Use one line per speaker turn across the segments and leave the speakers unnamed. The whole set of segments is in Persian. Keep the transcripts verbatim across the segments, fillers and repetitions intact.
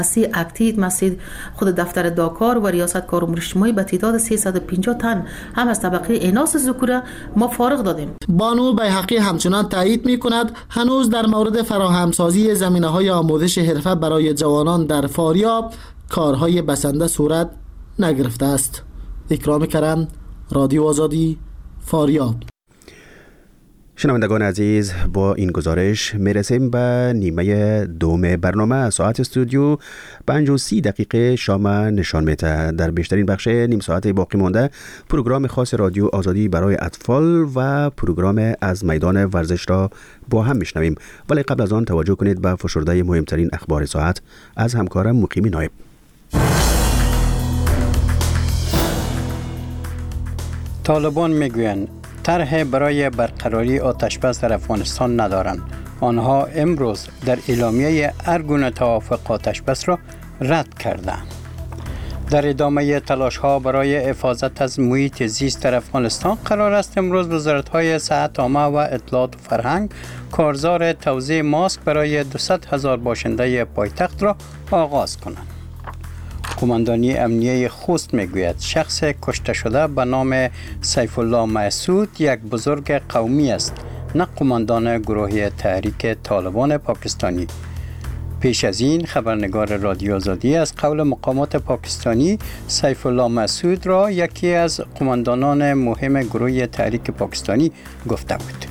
سی اکتیت مسجد خود دفتر داکار و ریاست کار امور اجتماعی به تعداد سیصد و پنجاه تن هم از طبقه ایناس ذکوره ما فارغ دادیم.
بانو بیحقی همچنان تایید می‌کند هنوز در مورد فراهمسازی زمینه‌های آموزش حرفه برای جوانان در فاریاب کارهای بسنده صورت نگرفته است. اکرام کرم، رادیو آزادی، فاریاب.
شنوندگان عزیز، با این گزارش میرسیم به نیمه دوم برنامه. ساعت استودیو پنج و سی دقیقه شام نشان میده. در بیشترین بخش نیم ساعت باقی مانده پروگرام خاص رادیو آزادی برای اطفال و پروگرام از میدان ورزش را با هم میشنویم، ولی قبل از آن توجه کنید به فشرده مهمترین اخبار ساعت از همکارم مقیم نایب.
طالبان میگویند طرح برای برقراری آتشبس در افغانستان ندارند. آنها امروز در اعلامیه هر گونه توافق آتشبس را رد کردند. در ادامه تلاش‌ها برای حفاظت از محیط زیست در افغانستان قرار است امروز وزارت‌های صحت عامه و اطلاعات و فرهنگ کارزار توزیع ماسک برای دویست هزار باشنده پایتخت را آغاز کنند. قماندانی امنیه خوست میگوید شخص کشته شده به نام سیف الله مسعود یک بزرگ قومی است، نه قماندان گروه تحریک طالبان پاکستانی. پیش از این خبرنگار رادیو آزادی از قول مقامات پاکستانی سیف الله مسعود را یکی از قماندانان مهم گروه تحریک پاکستانی گفته بود.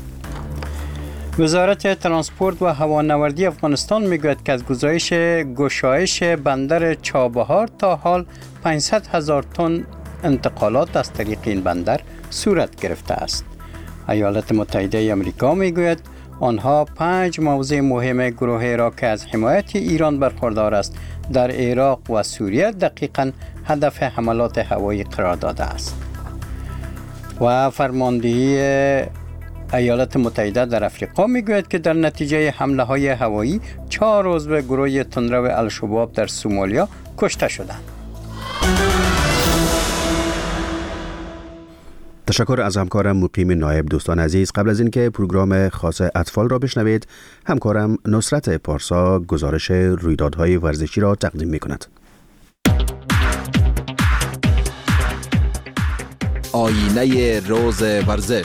وزارت ترانسپورت و هوانوردی افغانستان میگوید که از گزارش گشایش بندر چابهار تا حال پانصد هزار تن انتقالات از طریق این بندر صورت گرفته است. ایالات متحده آمریکا میگوید آنها پنج موضوع مهم گروه را که از حمایت ایران برخوردار است در عراق و سوریه دقیقاً هدف حملات هوایی قرار داده است. و فرماندهی ایالات متحده در افریقا میگوید که در نتیجه حمله های هوایی چهار عضو گروه تندرو الشباب در سومالیا کشته شدند.
تشکر از همکارم مقیم نایب. دوستان عزیز، قبل از اینکه پروگرام خاص اطفال را بشنوید، همکارم نصرت پارسا گزارش رویدادهای ورزشی را تقدیم می‌کند.
آینه روز ورزش.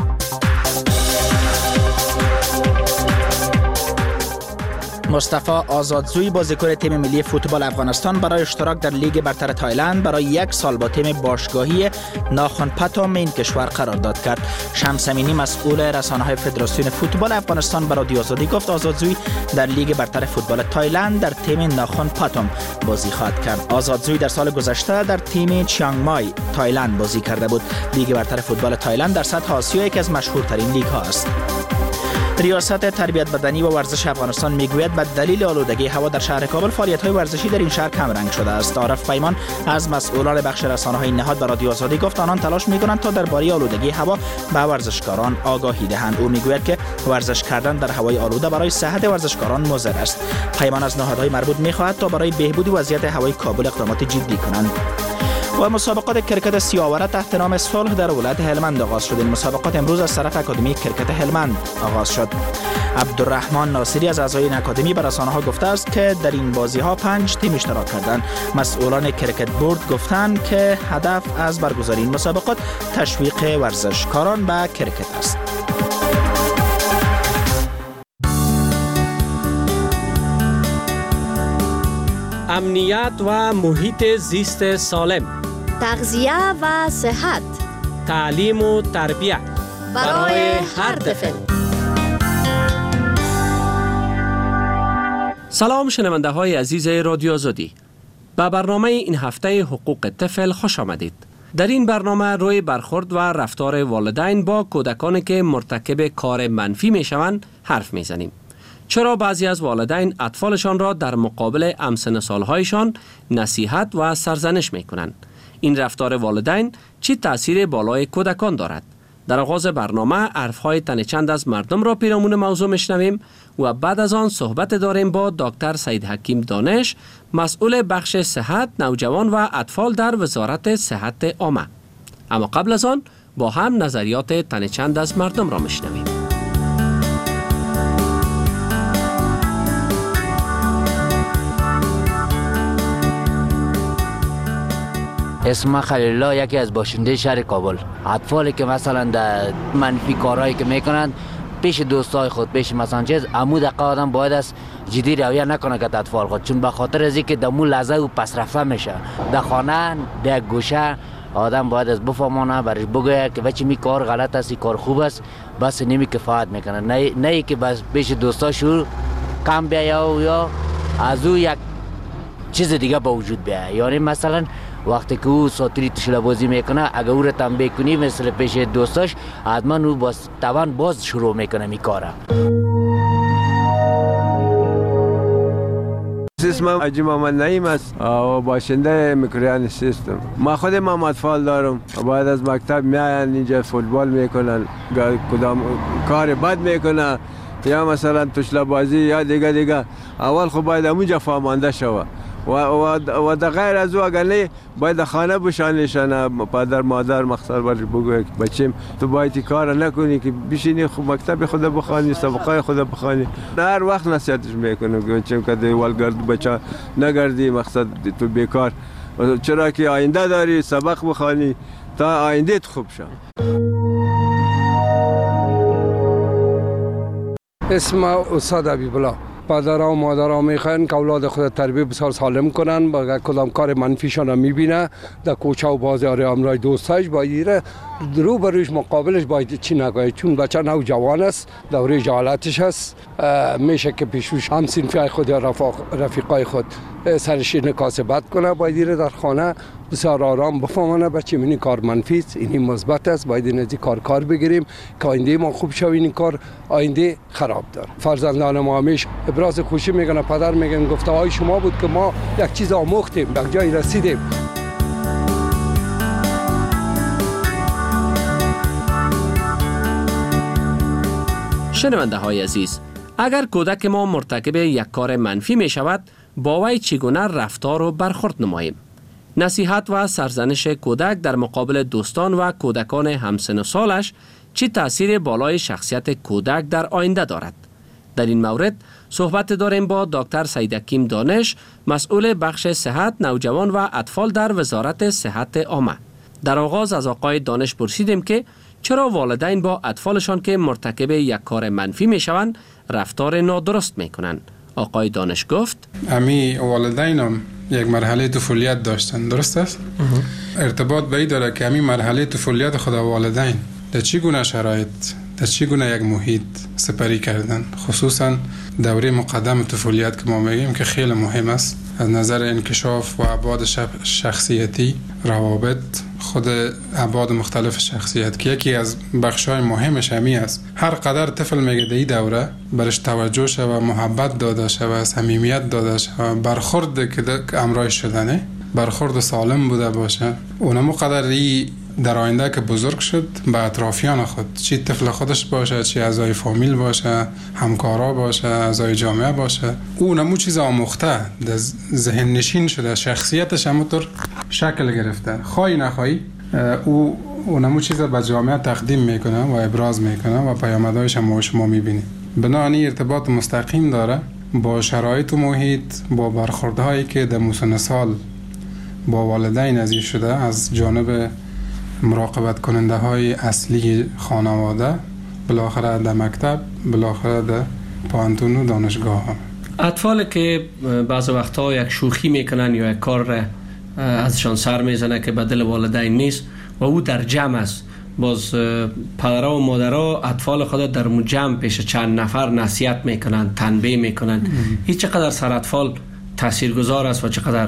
مصطفی آزادزوی بازیکن تیم ملی فوتبال افغانستان برای اشتراک در لیگ برتر تایلند برای یک سال با تیم باشگاهی ناخن پتام این کشور قرارداد کرد. شمس امینی مسئول رسانه‌های فدراسیون فوتبال افغانستان برای رادیو آزادی گفت آزادزوی در لیگ برتر فوتبال تایلند در تیم ناخن پتام بازی خواهد کرد. آزادزوی در سال گذشته در تیم چیانگ مای تایلند بازی کرده بود. لیگ برتر فوتبال تایلند در سطح آسیا یکی از مشهورترین لیگ ها است. ریاست تربیت بدنی و ورزش افغانستان میگوید به دلیل آلودگی هوا در شهر کابل فعالیت‌های ورزشی در این شهر کم رنگ شده است. عارف پیمان از مسئولان بخش رسانه‌های نهاد به رادیو آزادی گفت آنان تلاش می‌کنند تا درباره آلودگی هوا به ورزشکاران آگاهی دهند. او میگوید که ورزش کردن در هوای آلوده برای صحت ورزشکاران مضر است. پیمان از نهادهای مربوط می‌خواهد تا برای بهبود وضعیت هوای کابل اقدامات جدی کنند. و مسابقات کرکت سیاوره تحت نام صلح در ولایت هلمند آغاز شد. این مسابقات امروز از طرف اکادمی کرکت هلمند آغاز شد. عبدالرحمن ناصری از اعضای این اکادمی به رسانه‌ها گفته است که در این بازی‌ها پنج تیم اشتراک کردند. مسئولان کرکت بورد گفتند که هدف از برگزاری این مسابقات تشویق ورزشکاران به کرکت است.
امنیت و محیط زیست سالم،
تغذیه و صحت،
تعلیم و تربیت
برای هر طفل.
سلام شنونده های عزیز رادیو آزادی. به برنامه این هفته حقوق طفل خوش آمدید. در این برنامه روی برخورد و رفتار والدین با کودکانی که مرتکب کار منفی می شوند حرف می زنیم. چرا بعضی از والدین اطفالشان را در مقابل همسن سالهایشان نصیحت و سرزنش می کنند؟ این رفتار والدین چه تأثیر بالای کودکان دارد؟ در آغاز برنامه حرفهای تن چند از مردم را پیرامون موضوع میشنویم و بعد از آن صحبت داریم با دکتر سید حکیم دانش، مسئول بخش صحت نوجوان و اطفال در وزارت صحت عامه. اما قبل از آن با هم نظریات تن چند از مردم را میشنویم.
اسم خلیل الله، یکی از باشنده شهر کابل. اطفالی که مثلا در منفی کارهایی که میکنند پیش دوستای خود، پیش مثلا چیز عمود دقیقه آدم باید است جدی رویه نکنه که اطفال خود، چون به خاطر از اینکه دمو لحظه و پس رفته میشه در خانه در گوشه آدم باید از بفهمانه برش بگه که بچه می کار غلط است، کار خوب است، بس نمی کفایت میکنه. نه نه که بس پیش دوستاشو کم بیایا یا از او یک چیز دیگه با وجود بیاید. یعنی مثلا وقتی که او ساتری تشله بازی میکنه اگه او رو تنبیه کنی مثل پیش دوستاش حتما او باز توان باز شروع میکنه می کاره.
اسمم حاجی محمد نعیم است و باشنده میکرویان سیستم. ما خودم هم اطفال دارم. بعد از مکتب میاین اینجا فوتبال میکنن، کدام کار بد میکنه یا مثلا تشله بازی یا دیگه دیگه. اول خب باید اونجا فهمانده شوه و و در غیر از او اگر نه باید خانه بشانشانه، پدر مادر مخصوصا برش بگوید بچیم تو باید کار نکنی که بشینی خب مکتب خود بخوانی، سبقای خود بخوانی. هر وقت نصیحتش میکنم که بچیم که دیوالگرد بچه نگردی، مقصد تو بیکار، چرا که آینده داری سبق بخوانی تا آینده خوب شه.
اسم استاد حبیب الله. پدرها و مادرها میخواین که اولاد خود تربیت بسیار سالم کنن، با کدام کار منفیشان رو میبینه در کوچه و بازار امرای دوستاش باید رو بروش مقابلش باید چی نگوید، چون بچه نو جوان است، دوره جهالتش است، میشه که پیشوش هم صنفی خود یا رفیقای خود سرش نکاس بد کنه. باید در خانه بسیار آرام بفهمانه بچه اینی کار منفی است، اینی مثبت است، باید این از کار کار بگیریم که آینده ما خوب شوه، این کار آینده خراب داره. فرزندان ما همیشه ابراز خوشی میکنه، پدر میگن گفته های شما بود که ما یک چیز آموختیم، یک جای رسیدیم.
شنونده های عزیز، اگر کودک ما مرتکب یک کار منفی می شود، با وی چگونه رفتار و برخورد نماییم؟ نصیحت و سرزنش کودک در مقابل دوستان و کودکان همسن و سالش چه تأثیر بالای شخصیت کودک در آینده دارد؟ در این مورد صحبت داریم با دکتر سیدحکیم دانش، مسئول بخش صحت نوجوان و اطفال در وزارت صحت عامه. در آغاز از آقای دانش پرسیدیم که چرا والدین با اطفالشان که مرتکب یک کار منفی می شوند رفتار نادرست می کنند. آقای دانش گفت
امی والدینم یک مرحله طفولیت داشتن، درست است؟ ارتباط به این داره که امی مرحله طفولیت خود والدین در چی گونه شرایط، در چی گونه یک محیط سپری کردن، خصوصا دوره مقدم طفولیت که ما میگیم که خیلی مهم است از نظر انکشاف و ابعاد شخصیتی، روابط، خود ابعاد مختلف شخصیت که یکی از بخشای مهمش همی است. هر قدر طفل میگه در این دوره برش توجه شوه، محبت داده شوه، صمیمیت داده شوه، برخورد که امرای شدنه برخورد سالم بوده باشه، اونمو قدر ای در آینده که بزرگ شد به اطرافیان خود، چی طفل خودش باشه، چی اعضای فامیل باشه، همکارا باشه، اعضای جامعه باشه، اونمو چیز آموخته در ذهن نشین شده، شخصیتش همونطور شکل گرفته، خواهی نخواهی او اونمو چیز به جامعه تقدیم میکنه و ابراز میکنه و پیامدهایش هم شما میبینید. بنابراین ارتباط مستقیم داره با شرایط و محیط، با برخوردهایی که در مسن سال با والدین ازی شده از جانب مراقبت کننده های اصلی خانواده، بالاخره در مکتب، بالاخره در پانتون و دانشگاه ها.
اطفال که بعض وقتا یک شوخی میکنن یا یک کار ازشان سر میزنه که به دل والدین نیست و او در جمع است، باز پدرها و مادرها اطفال خود در جمع پیش چند نفر نصیحت میکنن، تنبیه میکنن. این چقدر سر اطفال تاثیرگذار است و چقدر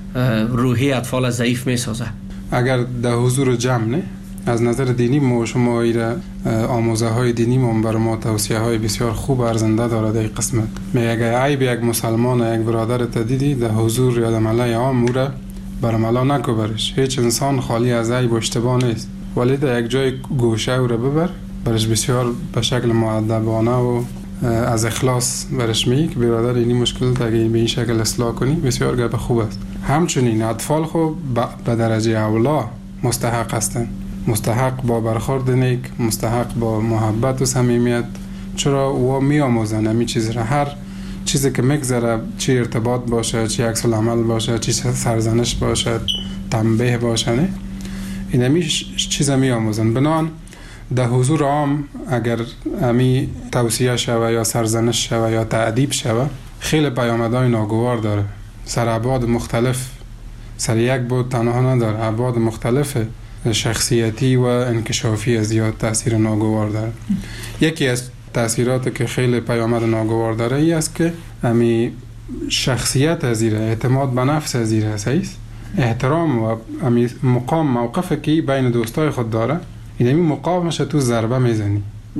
روحی اطفال ضعیف میسازه؟
اگر در حضور جمع نه، از نظر دینی ما شما ایره آموزه های دینی ما بر ما توصیه های بسیار خوب ارزنده داره در این قسمت. می اگر عیب یک مسلمان یک برادر تدیدی در حضور یا در ملای عام موره برملا نکو برش. هیچ انسان خالی از عیب و اشتباه نیست، ولی در یک جای گوشه او رو ببر برش بسیار به شکل مؤدبانه و از اخلاص برش می که برادر اینی مشکل اگه به این شکل اصلاح کنی بسیار گپ خوب است. همچنین اطفال خو به درجه اولا مستحق هستند، مستحق با برخورد نیک، مستحق با محبت و صمیمیت، چرا او می آموزن همین چیز را. هر چیزی که میگذره، چه ارتباط باشه، چه عکس العمل باشه، چه سرزنش باشه، تنبیه باشه، نه این همی چیزا می آموزن. بنان در حضور عام اگر همی توصیه شوه یا سرزنش شوه یا تعدیب شوه، خیلی پیامدهای ناگوار داره. سر ابعاد مختلف، سر یک بود تنها نداره، ابعاد مختلف شخصیتی و انکشافی زیاد تاثیر ناگوار داره. یکی از تاثیراتی که خیلی پیامد ناگوار داره ای است که همی شخصیت ازیره، اعتماد به نفس ازیره هست، احترام و همی مقام موقفی که بین دوستای خود داره، این همی مقامش تو ضربه میزنی،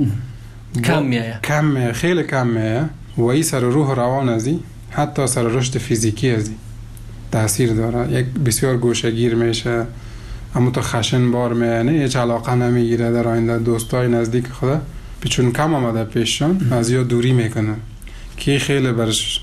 کم میایه،
کم میایه، خیلی کم میایه و ای سر روح روان ازی، حتی سر رشد فیزیکی ازی تاثیر داره. یک بسیار گوشگیر میشه، اما تو خشن بار میانه، هیچ علاقه نمیگیره در آینده دوستای نزدیک خدا، چون کم آمده پیششون از یا دوری میکنه که خیلی برش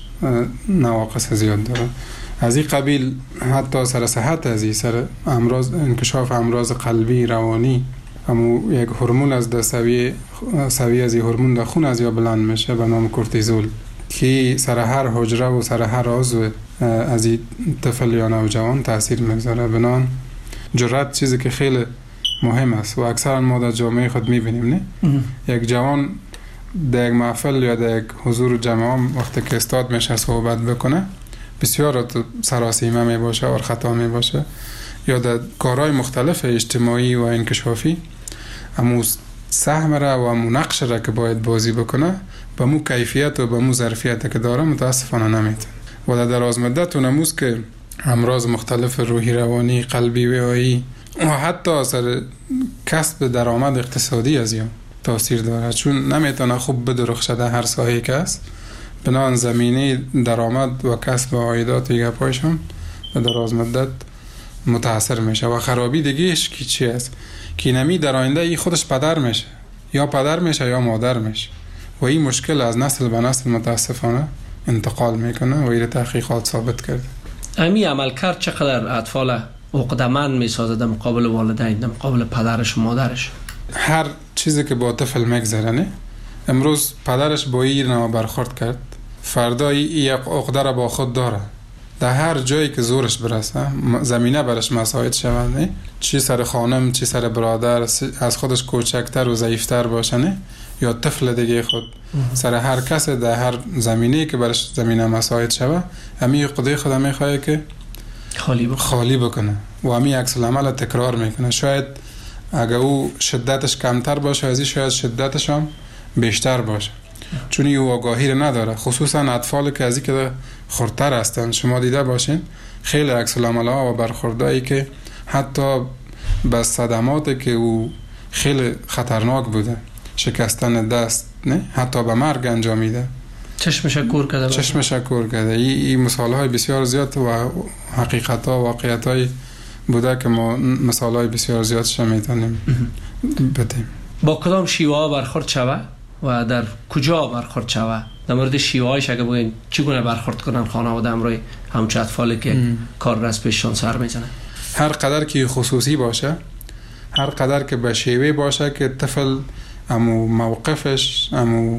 نواقص زیاد داره. از این قبیل حتی سر صحت ازی، سر امراض، انکشاف امراض قلبی، روانی، اما یک هورمون از در سویه سویه از این هورمون در خون از یا بلند میشه به نام کورتیزول که سر هر حجره و سر هر عضو از این طفل یا نوجوان تاثیر میگذاره. بنان جرأت چیزی که خیلی مهم است و اکثرا ما در جامعه خود میبینیم، نه؟ یک جوان در یک محفل یا در یک حضور جمع وقتی که استاد میشه صحبت بکنه، بسیار سراسیمه می باشه و خطا می باشه، یا در کارهای مختلف اجتماعی و انکشافی، امو سهم را و امو نقش را که باید بازی بکنه به مو کیفیت و به مو ظرفیت که داره متاسفانه نمیتونه. و در دراز مدت اونموز که امراض مختلف روحی، روانی، قلبی، وعایی و حتی اثر کسب درآمد اقتصادی از یا تاثیر داره، چون نمیتونه خوب بدرخشه در هر ساحه‌ای که است. بنان زمینه درآمد و کسب عایدات دیگه پایشون به دراز مدت متاثر میشه و خرابی دیگهش کی چی است که نمی در آینده ای خودش پدر میشه، یا پدر میشه یا مادر میشه و این مشکل از نسل به نسل متاسفانه انتقال میکنه و این تحقیقات ثابت کرده.
امی عمل کرد چقدر اطفال عقده‌مند میسازه در مقابل والدین، در مقابل پدرش و مادرش؟
هر چیزی که با طفل میگذره، امروز پدرش با این نوع برخورد کرد، فردا یک عقده را با خود داره، در هر جایی که زورش برسه زمینه برش مساعد شود، نه؟ چی سر خانم، چی سر برادر، از خودش کوچکتر و ضعیفتر باشه، نه؟ یا طفل دیگه خود، سر هر کس در هر زمینه‌ای که برش زمینه مساعد شود، همین عقده خود میخواد که
خالی بکنه.
خالی بکنه و همین عکس العمل تکرار میکنه. شاید اگه او شدتش کمتر باشه از این، شاید شدتش هم بیشتر باشه، چون او آگاهی رو نداره. خصوصا اطفال که از این که خردتر هستن، شما دیده باشین خیلی عکس العمل‌ها و برخوردایی که حتی به صدماتی که او خیلی خطرناک بوده، شکستن دست، نه حتی به مرگ انجامیده،
چشمش کور کرده،
چشمش کور کرده. این ای مثال‌های بسیار زیاد و حقیقت‌ها و واقعیت‌های بوده که ما مثال‌های بسیار زیادش میتونیم بدیم.
با کدام شیوه برخورد شوه و در کجا برخورد شوه؟ در مورد شیوه هایش اگه بگین چگونه برخورد کنن خانواده همراه همچه اطفالی که ام. کار را از پیششان سر میزنه؟
هر قدر که خصوصی باشه، هر قدر که به شیوه باشه که طفل امو موقفش، امو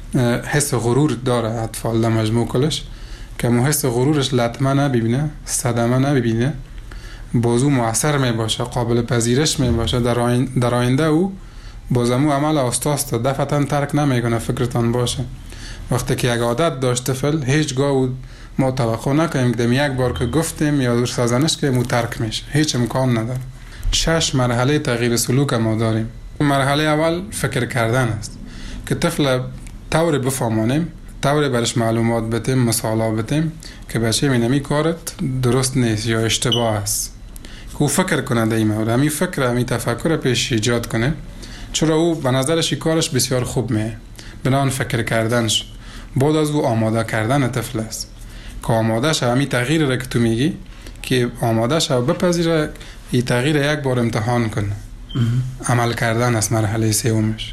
حس غرور داره، اطفال در مجموع کلش که امو حس غرورش لطمه نبینه، صدمه نبینه، بازو مؤثر می باشه، قابل پذیرش می باشه، در آینده, در آینده او بازمو عمل استاست دفعتاً ترک نمیکنه. فکرتان باشه وقتی که یک عادت داشت طفل، هیچگاه او ما توقع نکنیم که یک بار که گفتیم یا سازنش که مو ترک میشه، هیچ امکان نداره. شش مرحله تغییر سلوک ما داریم. مرحله اول فکر کردن است که طفل طور بفهمانیم، طور برش معلومات بدیم، مثالا بدیم که بچه مینمی کارت درست نیست یا اشتباه است، که او فکر کنه در این مورد، همی فکر، همی تفکر پیش ایجاد کنه، چرا او به نظرش کارش بسیار خوب میه. بنان فکر کردنش بعد از او آماده کردن طفل است که آماده شه همی تغییر را که تو میگی که آماده شه و بپذیره این تغییر یک بار امتحان کنه. عمل کردن است مرحله سومش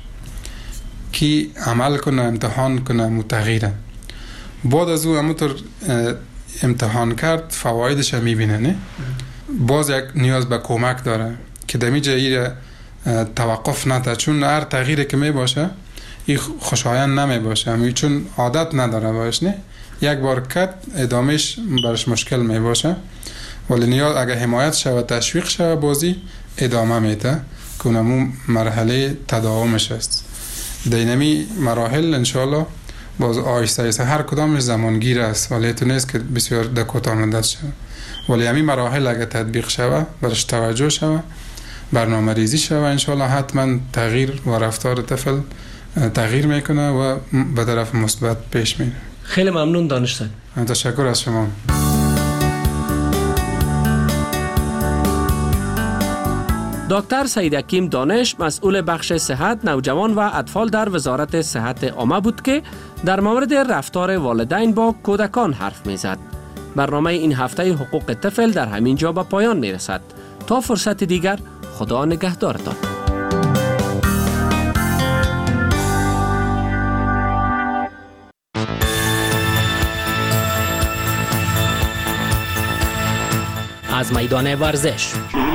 که عمل کنه، امتحان کنه، متغیره. بعد از او همونطور امتحان کرد فوایدش میبینه، نه؟ باز یک نیاز به کمک داره که دمی جایی توقف نده، چون هر تغییری که می باشه این خوشایند نمی باشه، همی چون عادت نداره باش، نه؟ یک بار کت ادامهش برش مشکل می باشه، ولی نیاز اگر حمایت شود تشویق شود بازی ادامه میده که اونمون مرحله تداومش است. دینمی مراحل انشالله باز آیسته آیسته هر کدامش زمانگیر است، ولی تو نیست که بسیار در کوتاه مدت شود، ولی همین مراحل اگر تطبیق شود برش توجه شود برنامه ریزی شود انشالله حتما تغییر و رفتار طفل تغییر میکنه و به طرف مثبت پیش میره.
خیلی ممنون دانشتن.
تشکر از شما.
دکتر سید حکیم دانش مسئول بخش صحت نوجوان و اطفال در وزارت صحت عامه بود که در مورد رفتار والدین با کودکان حرف میزد. برنامه این هفته حقوق طفل در همین جا به پایان میرسد. تا فرصت دیگر خدا نگهدارتان.
از میدان ورزش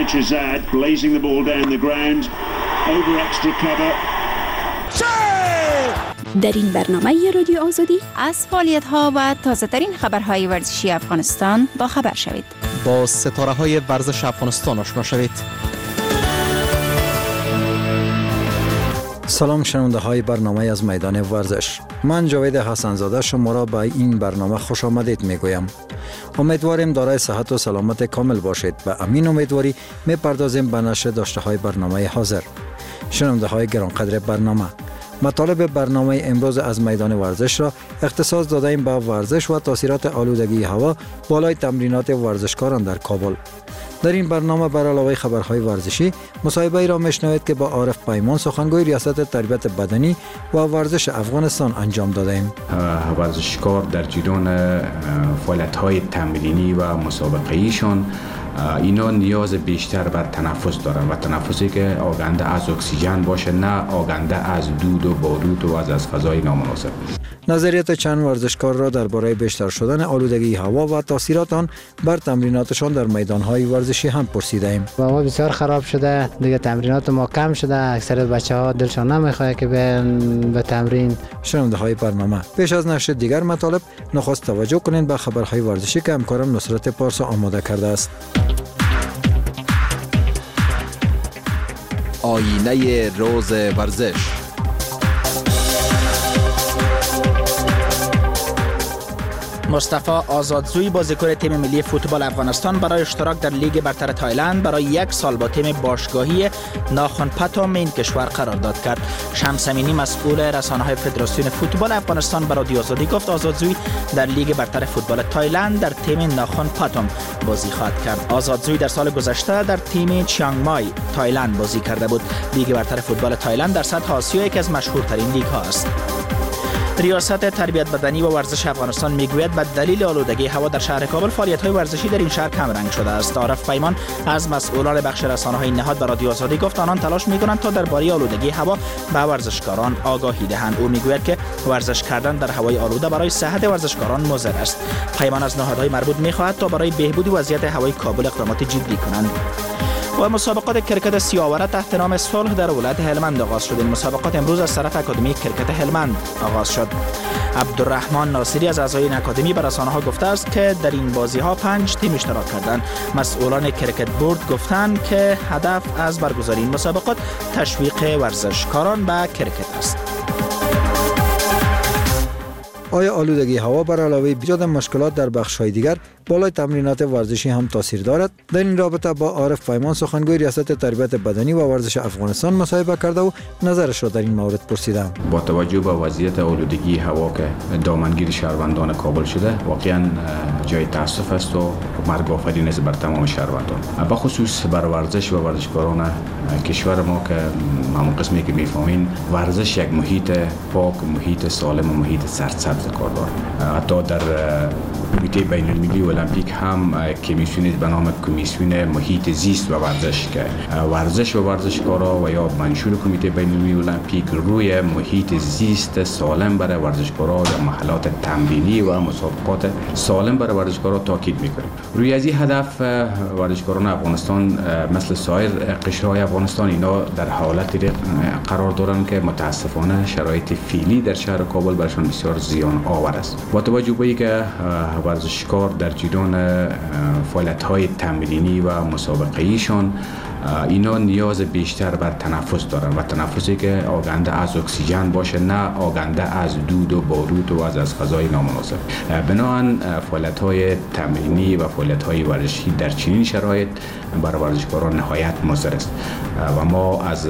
در این برنامه رادیو آزادی از فعالیت‌ها و تازه‌ترین خبرهای ورزشی افغانستان با خبر شوید.
با ستاره‌های ورزش افغانستان آشنا شوید.
سلام شنونده های برنامه از میدان ورزش. من جاوید حسن زاده شما را به این برنامه خوش آمدید می گویم. امیدواریم دارای صحت و سلامت کامل باشید و امین امیدواری می پردازیم به نشر داشته های برنامه حاضر. شنونده های گرانقدر برنامه، مطالب برنامه امروز از میدان ورزش را اختصاص دادیم به ورزش و تاثیرات آلودگی هوا بالای تمرینات ورزشکاران در کابل. در این برنامه بر علاوه خبرهای ورزشی مصاحبه را میشنوید که با عارف پیمان سخنگوی ریاست تربیت بدنی و ورزش افغانستان انجام دادیم.
ورزشکار در جریان فعالیت‌های تمرینی و مسابقه‌ایشان اینا نیاز بیشتر بر تنفس دارن و تنفسی که آگنده از اکسیژن باشه، نه آگنده از دود و بارود و از از فضای نامناسب.
نظریات چند ورزشکار را درباره بیشتر شدن آلودگی هوا و تاثیرات آن بر تمریناتشان در میدان‌های ورزشی هم پرسیدیم.
هوا بسیار خراب شده، دیگه تمرینات ما کم شده، اکثریت بچه‌ها دلشان نمیخواد که بیان به تمرین.
شنونده های برنامه، پیش از نشر دیگر مطالب نخست توجه کنید به خبرهای ورزشی که همکارم نصرت پارسا آماده کرده است.
آینه روز ورزش.
مصطفی آزادزوی بازیکن تیم ملی فوتبال افغانستان برای اشتراک در لیگ برتر تایلند برای یک سال با تیم باشگاهی ناخن پتام این کشور قرارداد کرد. شمس امینی مسئول رسانه‌های فدراسیون فوتبال افغانستان برای رادیو آزادی گفت آزادزوی در لیگ برتر فوتبال تایلند در تیم ناخن پتام بازی خواهد کرد. آزادزوی در سال گذشته در تیم چیانگ مای تایلند بازی کرده بود. لیگ برتر فوتبال تایلند در سطح آسیا یکی از مشهورترین لیگ ها است. ریاست تربیت بدنی و ورزش افغانستان میگوید به دلیل آلودگی هوا در شهر کابل فعالیت‌های ورزشی در این شهر کم رنگ شده است. عارف پیمان از مسئولان بخش رسانه‌های نهاد به رادیو آزادی گفت آنان تلاش می‌کنند تا درباره آلودگی هوا به ورزشکاران آگاهی دهند. او میگوید که ورزش کردن در هوای آلوده برای صحت ورزشکاران مضر است. پیمان از نهادهای مربوط می‌خواهد تا برای بهبود وضعیت هوای کابل اقدامات جدی کنند. و مسابقات کرکت سیاوره تحت نام صلح در ولایت هلمند آغاز شد. این مسابقات امروز از طرف اکادمی کرکت هلمند آغاز شد. عبدالرحمن ناصری از اعضای این اکادمی به رسانه‌ها گفته است که در این بازی‌ها پنج تیم اشتراک کردند. مسئولان کرکت بورد گفتند که هدف از برگزاری این مسابقات تشویق ورزشکاران به کرکت است.
آیا آلودگی هوا بر علاوه ایجاد مشکلات در بخش‌های دیگر بالای تمرینات ورزشی هم تاثیر دارد؟ در این رابطه با عارف پیمان سخنگوی ریاست تربیت بدنی و ورزش افغانستان مصاحبه کرده و نظرش را در این مورد پرسیدم.
با توجه به وضعیت آلودگی هوا که دامنگیر شهروندان کابل شده، واقعا جای تاسف است و مرگ آفرین است بر تمام شهروندان، به خصوص بر ورزش و ورزشکاران کشور ما که همون قسمی که میفهمین ورزش یک محیط پاک، محیط سالم و محیط سرسبز کار دارد. حتی در کمیته بین المللی المپیک هم کمیسیونی به نام کمیسیون محیط زیست و ورزش که ورزش و ورزشکارا و یا منشور کمیته بین المللی المپیک روی محیط زیست سالم برای ورزشکارا و محلات تمرینی و مسابقات سالم برای ورزشکارا تاکید میکنیم. روی از این هدف ورزشکاران افغانستان مثل سایر قشرهای افغانستان اینا در حالت قرار دارند که متاسفانه شرایط فعلی در شهر کابل برشان بسیار زیان آور است. با توجه به اینکه ورزشکار در جریان فعالیت‌های تمرینی و مسابقه‌ایشان اینا نیاز بیشتر بر تنفس دارن و تنفسی که آگنده از اکسیژن باشه، نه آگنده از دود و بارود و از از فضای نامناسب. بنابراین فعالیت‌های تمرینی و فعالیت‌های ورزشی در چنین شرایط برای ورزشکاران نهایت مضر است و ما از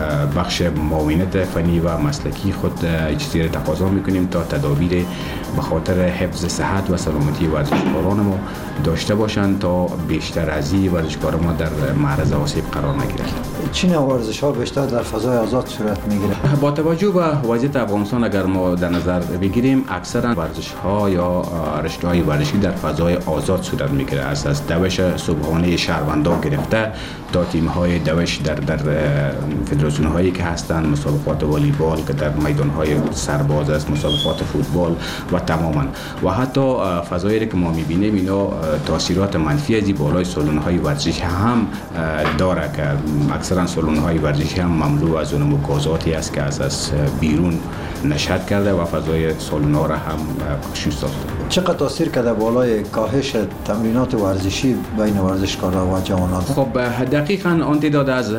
بخش معاونت فنی و مسلکی خود چیزی را تقاضا می‌کنیم تا تدابیر به خاطر حفظ صحت و سلامتی ورزشکاران ما داشته باشند تا بیشتر از این ورزشکار ما در معرض آسیب قرار نگیرد.
چین ورزش‌ها بیشتر در فضای آزاد صورت می‌گیره.
با توجه به وضعیت افغانستان اگر ما در نظر بگیریم اکثرا ورزش‌ها یا رشته‌های ورزشی در فضای آزاد صورت می‌گیره. از دوش صبحانه شهروندان گرفته تا تیم‌های دوش در در فدراسیون‌هایی که هستند، مسابقات والیبال که در میدان‌های سرباز است، مسابقات فوتبال و تماما و حتی فضایی که ما می‌بینیم اینا تاثیرات منفی از بالای سالن‌های ورزشی هم داره که اکثرا سالن‌های ورزشی هم مملو از اون مکازاتی است که از از بیرون نشد کرده و فضای سالن‌ها را هم خشوش ساخته.
چقدر تاثیر کرده بالای کاهش تمرینات ورزشی بین ورزشکاران و جوانان؟
خب دقیقاً آن تعداد از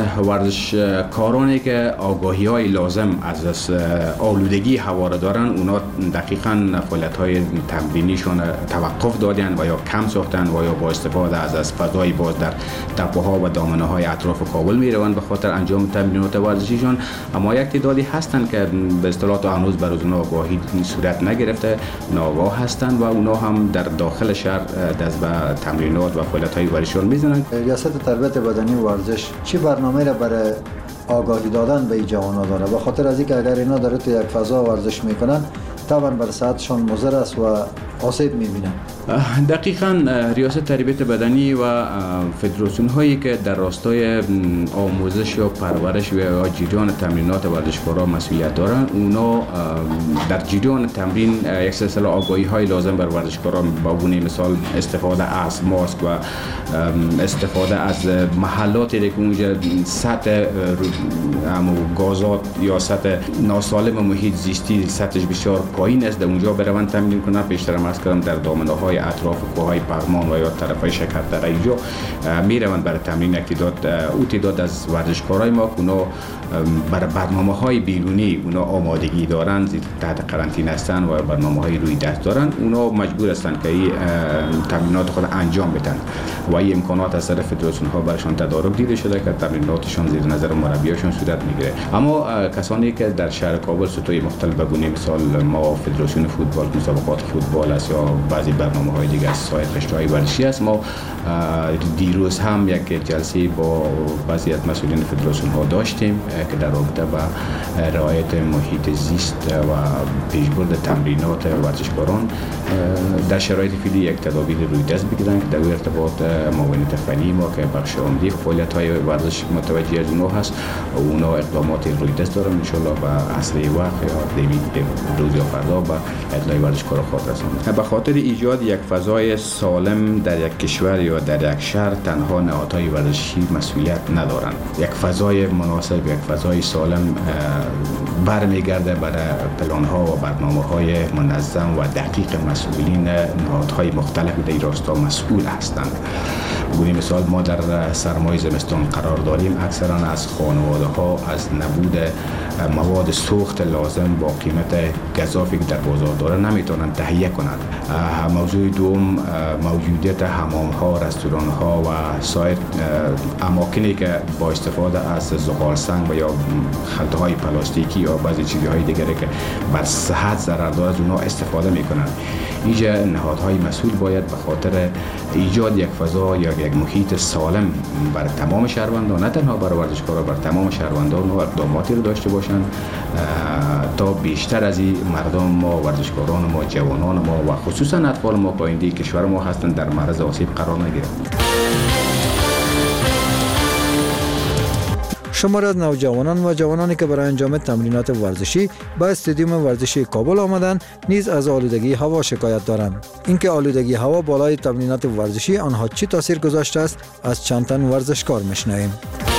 ورزشکارانی که آگاهی‌های لازم از آلودگی هوا را دارن اونا دقیقاً فعالیت‌های تمرینیشون توقف دادن و یا کم ساختن و یا با استفاده از از فضای باز در تپه‌ها و دامنه‌های اطراف کابل می‌روند به خاطر انجام تمرینات ورزشیشون. اما یک تعدادی هستند که به اصطلاح تا هنوز بر اونها آگاهی صورت نگرفته، ناآگاه هستند و اونا هم در داخل شهر دست به تمرینات و فعالیت‌های ورزشی می‌زنند.
ریاست تربیت بدنی و ورزش چه برنامه‌ای را برای آگاهی دادن به این جوانان داره؟ به خاطر از اینکه اگر اینا در یک فضا ورزش میکنن طبعا بر صحتشان مضر است و آسیب میبینن.
دقیقاً ریاست تربیت بدنی و فدراسیون هایی که در راستای آموزش و پرورش و جریان تمرینات ورزشکاران مسئولیت دارن، اونا در جریان تمرین یک سلسله آگاهی های لازم بر ورزشکاران با گونه مثال استفاده از ماسک و استفاده از محلاتی که اونجا سطح گازات یا سطح ناسالم محیط زیستی سطحش بسیار پایین است، در اونجا بروند تمرین کنن. پیشتر عرض کردم در دامنه‌های اطراف کوههای پغمان و یا طرفای شکرتر اینجا میروند برای تمرین. یک تعداد او تعداد از ورزشکارای ما اونا برای برنامه‌های بیرونی اونا آمادگی دارند، تحت قرنطینه هستند و برنامه‌های روی دست دارند، اونا مجبور هستند که این تمرینات خود انجام بدن و این امکانات از طرف فدراسیون‌ها برشان تدارک دیده شده که تمریناتشون زیر نظر مربیاشون صورت میگیره. اما کسانی که در شهر کابل سطوح مختلف به گونه مثال ما فدراسیون فوتبال، مسابقات فوتبال است یا بعضی برنامه‌های دیگه از سایر قشرهای ورزشی است، ما دیروز هم یک جلسه با بعضی از مسئولین فدراسیون ها داشتیم که در رابطه با رعایت محیط زیست و پیشبرد تمرینات ورزشکاران در شرایط فعلی یک تدابیر روی دست بگیرن که در ارتباط معاونت فنی ما که بخش عمده فعالیت‌های ورزش متوجه از اونها هست و اونا اقدامات روی دست دارن ان شاء الله به اسرع وقت یا دیوید روز یا فردا با اطلاع ورزشکارا خاطر رساند. به خاطر ایجاد یک فضای سالم در یک کشور یا در یک شهر تنها نهادهای ورزشی مسئولیت ندارند. یک فضای مناسب، یک فضای سالم برمیگرده برای پلان‌ها و برنامه‌های منظم و دقیق مسئولین نهادهای مختلف در این راستا مسئول هستند. گونه مثال ما در سرمای زمستان قرار داریم، اکثرا از خانواده‌ها از نبود مواد سوخت لازم با قیمت گزافی که در بازار داره نمیتونن تهیه کنند. موضوع دوم موجودیت حمام‌ها، رستوران‌ها و سایر اماکنی که با استفاده از زغال سنگ و یا خلطه‌های پلاستیکی یا بعضی چیزهای دیگری که بر صحت ضرر داره از اونها استفاده میکنند. اینجا نهادهای مسئول باید به خاطر ایجاد یک فضا یا یک محیط سالم برای تمام شهروندان، نه تنها برای ورزشکاران، برای تمام شهروندان و اقداماتی رو داشته باشند تا بیشتر از این مردم ما، ورزشکاران ما، جوانان ما و خصوصا اطفال ما که آینده کشور ما هستند در معرض آسیب قرار نگیرند.
شماری از نوجوانان و جوانانی که برای انجام تمرینات ورزشی به استادیوم ورزشی کابل آمدند نیز از آلودگی هوا شکایت دارند. اینکه آلودگی هوا بالای تمرینات ورزشی آنها چی تاثیر گذاشته است از چند تن ورزشکار میشنویم.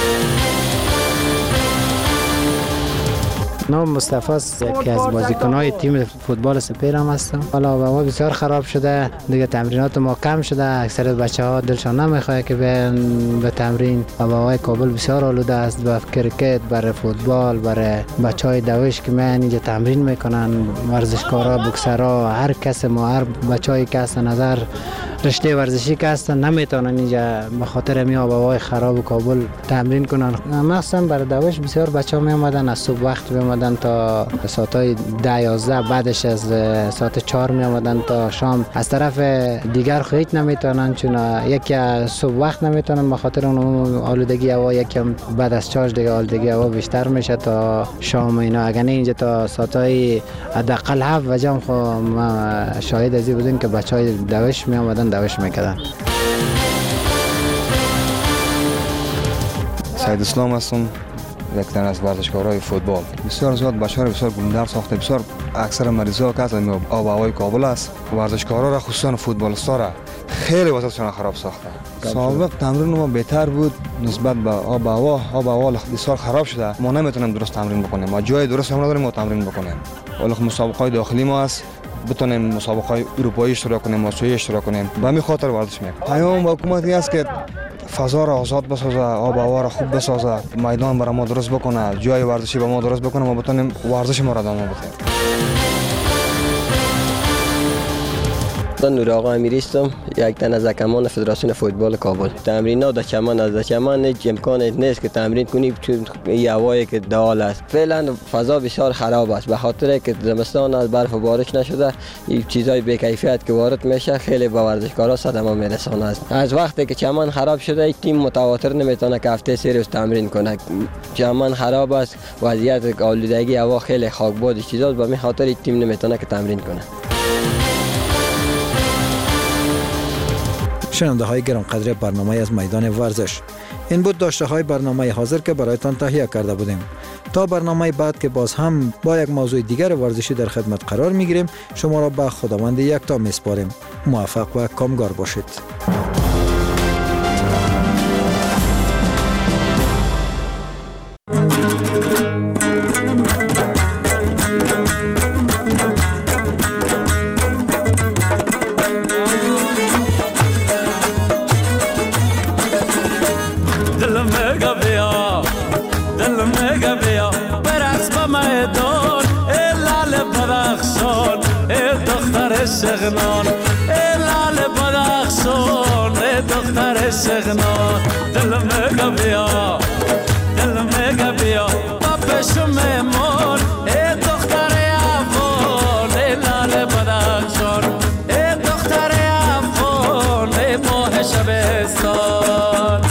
نام مصطفی است که از بازیکن‌های تیم فوتبال سپیر هم هستم. حالا هوا بسیار خراب شده، دیگه تمرینات ما کم شده، اکثریت بچه‌ها دلشان نمیخواد که بیان به تمرین. هوای کابل بسیار آلوده است، با کرکت، برای فوتبال، برای بچه‌های دوش که میان اینجا تمرین میکنن، ورزشکارا، بوکسرها، هر کس ما، هر بچه‌ای که هستن نظر رشته ورزشی که هستن نمیتونن اینجا به خاطر می آب و هوای خراب کابل تمرین کنن. مثلا برای دوش بسیار بچه‌ها می اومدن از صبح وقت می اومدن تا ساعت ده یازده، بعدش از ساعت چهار می اومدن تا شام. از طرف دیگر خیلی نمیتونن، چون یکی صبح وقت نمیتونن به خاطر اون آلودگی هوا، یکم بعد از چهار دیگه آلودگی هوا بیشتر میشه تا شام اینا. اگر نه اینجا تا ساعت حداقل هفت بجه خو ما شاهد ازی بودیم که بچهای دوش می اومدن دوش میکردن.
سید اسلام هستم، یک تن از ورزشکارای فوتبال. بسیار زیاد بچه‌ها بسیار گندر ساخته، بسیار اکثر مریضا که از آب و هوای کابل است. ورزشکارا را خصوصا فوتبالیستا را خیلی وضعیتشون خراب ساخته. سابق تمرین ما بهتر بود نسبت به آب و هوا. آب و هوا بسیار خراب شده، ما نمیتونیم درست تمرین بکنیم، ما جای درست هم نداریم ما تمرین بکنیم. ولی مسابقات داخلی ما است، بتونیم مسابقات اروپایی اشتراک کنیم، آسیایی اشتراک کنیم. به همین خاطر ورزش میکنیم. پیام با حکومتی است که فضا را آزاد بسازه، آب و هوا را خوب بسازه، میدان برای ما درست بکنه، جای ورزشی برای ما درست بکنه، ما بتونیم ورزش ما را ادامه بدیم.
نور آقا امیری هستم، یک تن از حکمان فدراسیون فوتبال کابل. تمرینات در چمن از چمن هیچ امکان نیست که تمرین کنی، چون این هوایی که دال است. فعلا فضا بسیار خراب است، به خاطر که زمستان از برف و بارش نشده، این چیزای بی کیفیت که وارد میشه خیلی به ورزشکارا صدمه میرسونه است. از وقتی که چمن خراب شده، این تیم متواتر نمیتونه که هفته سه روز تمرین کنه. چمن خراب است، وضعیت آلودگی هوا خیلی خاکباد چیزاست، به همین خاطر این تیم نمیتونه که تمرین کنه.
شنونده های گران قدر برنامه از میدان ورزش، این بود داشته های برنامه حاضر که برایتان تهیه کرده بودیم. تا برنامه بعد که باز هم با یک موضوع دیگر ورزشی در خدمت قرار می گیریم، شما را به خداوند یکتا می سپاریم. موفق و کامگار باشید.
سغنان لال بدخشان دختر سغنان دل مگا بیا دل مگا بیا بابشم مون دختر افغان لال بدخشان دختر افغان ماه شبستان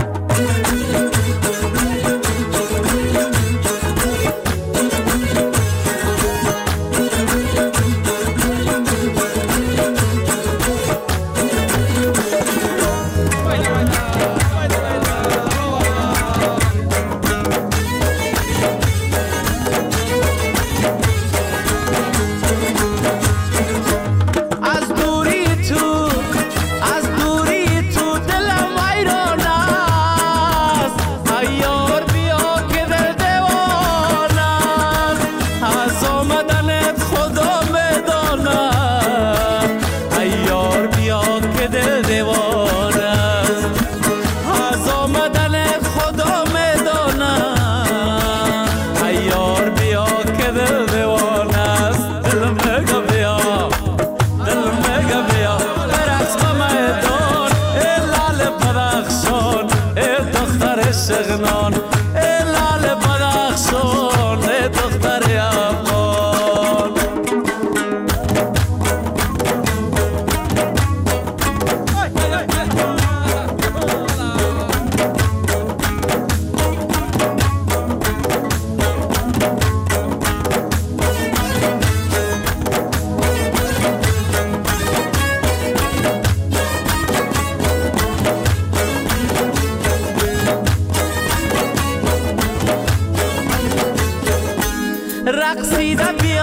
سغنان لال بدخشان دختر افغان رسیده بیا